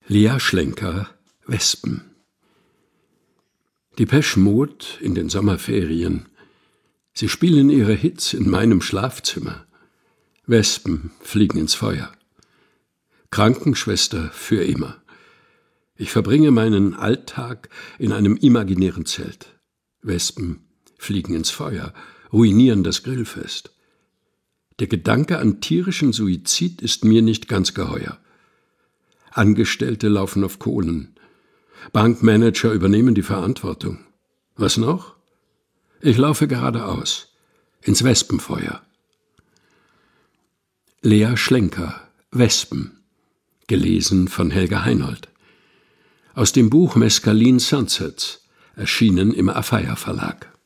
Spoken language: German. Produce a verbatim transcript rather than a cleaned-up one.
Lea Schlenker, Wespen. Depeche Mode in den Sommerferien. Sie spielen ihre Hits in meinem Schlafzimmer. Wespen fliegen ins Feuer. Krankenschwester für immer. Ich verbringe meinen Alltag in einem imaginären Zelt. Wespen fliegen ins Feuer, ruinieren das Grillfest. Der Gedanke an tierischen Suizid ist mir nicht ganz geheuer. Angestellte laufen auf Kohlen. Bankmanager übernehmen die Verantwortung. Was noch? Ich laufe geradeaus, ins Wespenfeuer. Lea Schlenker, Wespen. Gelesen von Helga Heinold. Aus dem Buch Mescaline Sunsets, erschienen im Afeier Verlag.